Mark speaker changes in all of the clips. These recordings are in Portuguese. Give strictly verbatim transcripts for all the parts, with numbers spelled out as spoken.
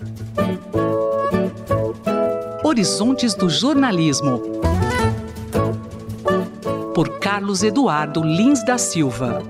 Speaker 1: Horizontes do Jornalismo, por Carlos Eduardo Lins da Silva.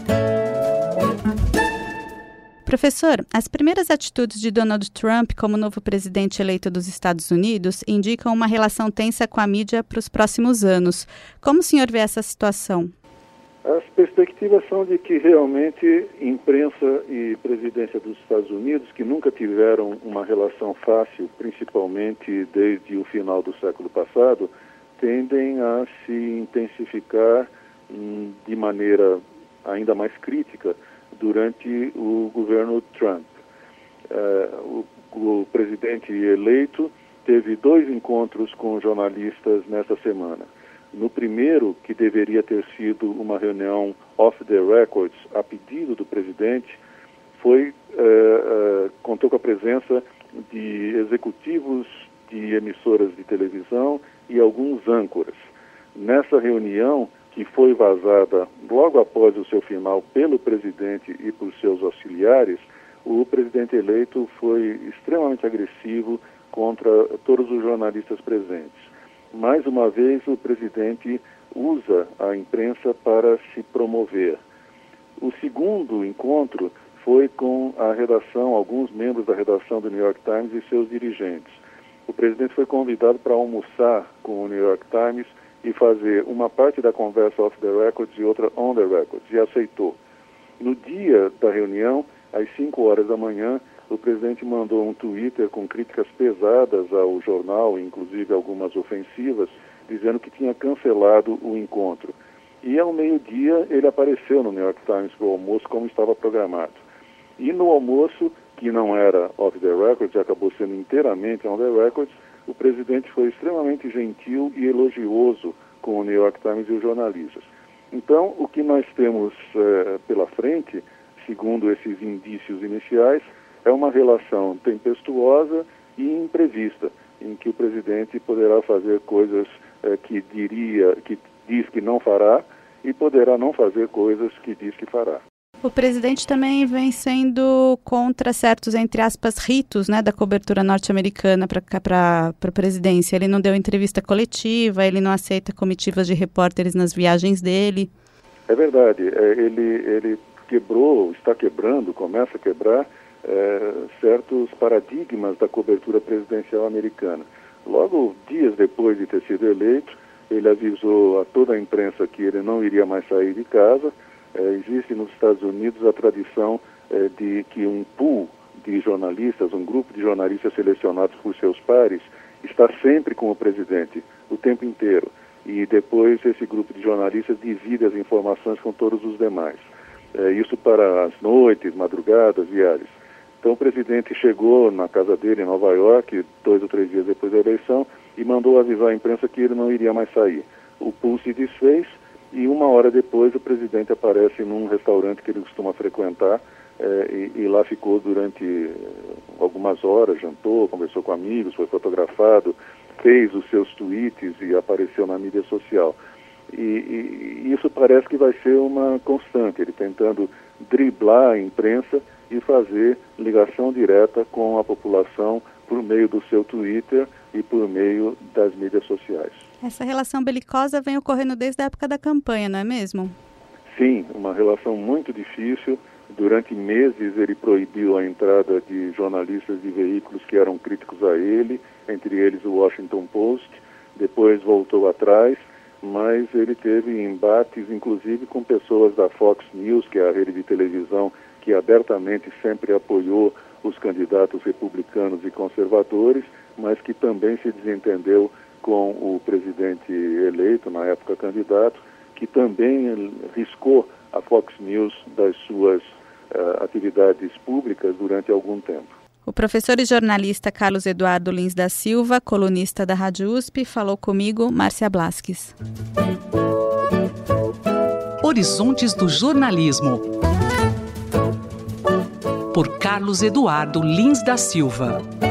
Speaker 2: Professor, as primeiras atitudes de Donald Trump como novo presidente eleito dos Estados Unidos indicam uma relação tensa com a mídia para os próximos anos. Como o senhor vê essa situação?
Speaker 3: As perspectivas são de que realmente imprensa e presidência dos Estados Unidos, que nunca tiveram uma relação fácil, principalmente desde o final do século passado, tendem a se intensificar hum, de maneira ainda mais crítica durante o governo Trump. Uh, o, o presidente eleito teve dois encontros com jornalistas nessa semana. No primeiro, que deveria ter sido uma reunião off the records a pedido do presidente, foi, uh, uh, contou com a presença de executivos de emissoras de televisão e alguns âncoras. Nessa reunião, que foi vazada logo após o seu final pelo presidente e por seus auxiliares, o presidente eleito foi extremamente agressivo contra todos os jornalistas presentes. Mais uma vez, o presidente usa a imprensa para se promover. O segundo encontro foi com a redação, alguns membros da redação do New York Times e seus dirigentes. O presidente foi convidado para almoçar com o New York Times e fazer uma parte da conversa off the records e outra on the records, e aceitou. No dia da reunião, às cinco horas da manhã, o presidente mandou um Twitter com críticas pesadas ao jornal, inclusive algumas ofensivas, dizendo que tinha cancelado o encontro. E ao meio-dia ele apareceu no New York Times para o almoço como estava programado. E no almoço, que não era off the records, acabou sendo inteiramente on the records, o presidente foi extremamente gentil e elogioso com o New York Times e os jornalistas. Então, o que nós temos eh, pela frente, segundo esses indícios iniciais, é uma relação tempestuosa e imprevista, em que o presidente poderá fazer coisas eh, que diria, que diz que não fará, e poderá não fazer coisas que diz que fará.
Speaker 2: O presidente também vem sendo contra certos, entre aspas, ritos, né, da cobertura norte-americana para a presidência. Ele não deu entrevista coletiva, ele não aceita comitivas de repórteres nas viagens dele.
Speaker 3: É verdade. É, ele, ele quebrou, está quebrando, começa a quebrar é, certos paradigmas da cobertura presidencial americana. Logo, dias depois de ter sido eleito, ele avisou a toda a imprensa que ele não iria mais sair de casa. É, existe nos Estados Unidos a tradição é, de que um pool de jornalistas, um grupo de jornalistas selecionados por seus pares, está sempre com o presidente, o tempo inteiro. E depois esse grupo de jornalistas divide as informações com todos os demais. É, isso para as noites, madrugadas, viagens. Então o presidente chegou na casa dele em Nova York, dois ou três dias depois da eleição, e mandou avisar a imprensa que ele não iria mais sair. O pool se desfez, e uma hora depois o presidente aparece num restaurante que ele costuma frequentar eh, e, e lá ficou durante algumas horas, jantou, conversou com amigos, foi fotografado, fez os seus tweets e apareceu na mídia social. E, e, e isso parece que vai ser uma constante, ele tentando driblar a imprensa e fazer ligação direta com a população por meio do seu Twitter e por meio das mídias sociais.
Speaker 2: Essa relação belicosa vem ocorrendo desde a época da campanha, não é mesmo?
Speaker 3: Sim, uma relação muito difícil. Durante meses ele proibiu a entrada de jornalistas de veículos que eram críticos a ele, entre eles o Washington Post. Depois voltou atrás, mas ele teve embates, inclusive com pessoas da Fox News, que é a rede de televisão que abertamente sempre apoiou os candidatos republicanos e conservadores, mas que também se desentendeu com o presidente eleito, na época candidato, que também riscou a Fox News das suas uh, atividades públicas durante algum tempo.
Speaker 2: O professor e jornalista Carlos Eduardo Lins da Silva, colunista da Rádio U S P, falou comigo, Márcia Blasques.
Speaker 1: Horizontes do Jornalismo, por Carlos Eduardo Lins da Silva.